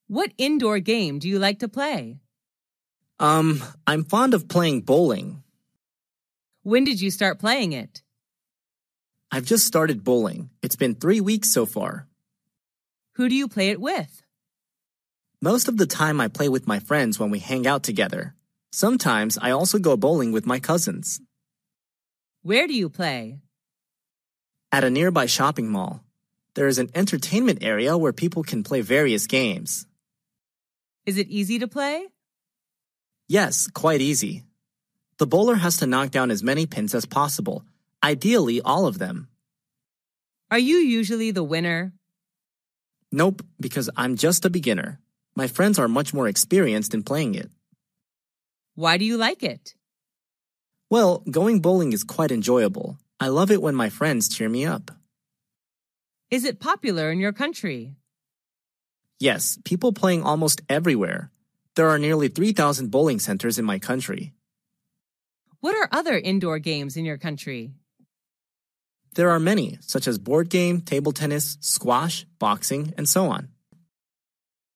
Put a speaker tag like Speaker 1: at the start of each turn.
Speaker 1: What indoor game do you like to play?
Speaker 2: I'm fond of playing bowling.
Speaker 1: When did you start playing it?
Speaker 2: I've just started bowling. It's been 3 weeks so far.
Speaker 1: Who do you play it with?
Speaker 2: Most of the time I play with my friends when we hang out together. Sometimes I also go bowling with my cousins.
Speaker 1: Where do you play?
Speaker 2: At a nearby shopping mall. There is an entertainment area where people can play various games.
Speaker 1: Is it easy to play?
Speaker 2: Yes, quite easy. The bowler has to knock down as many pins as possible, ideally all of them.
Speaker 1: Are you usually the winner?
Speaker 2: Nope, because I'm just a beginner. My friends are much more experienced in playing it.
Speaker 1: Why do you like it?
Speaker 2: Well, going bowling is quite enjoyable. I love it when my friends cheer me up.
Speaker 1: Is it popular in your country?
Speaker 2: Yes, people playing almost everywhere. There are nearly 3,000 bowling centers in my country.
Speaker 1: What are other indoor games in your country?
Speaker 2: There are many, such as board game, table tennis, squash, boxing, and so on.